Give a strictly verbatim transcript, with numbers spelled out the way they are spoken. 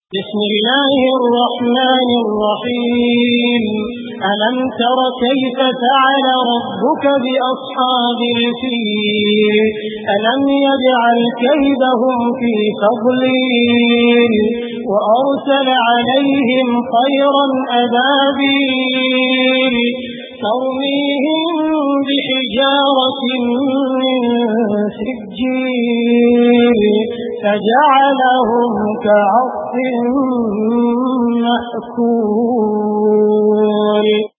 بسم الله الرحمن الرحيم. ألم تر كيف فعل ربك بأصحاب الفيل ألم يجعل كيدهم في تضليل وأرسل عليهم طيرا أبابيل ترميهم بحجارة من سجيل فجعلهم كعصف مأكول.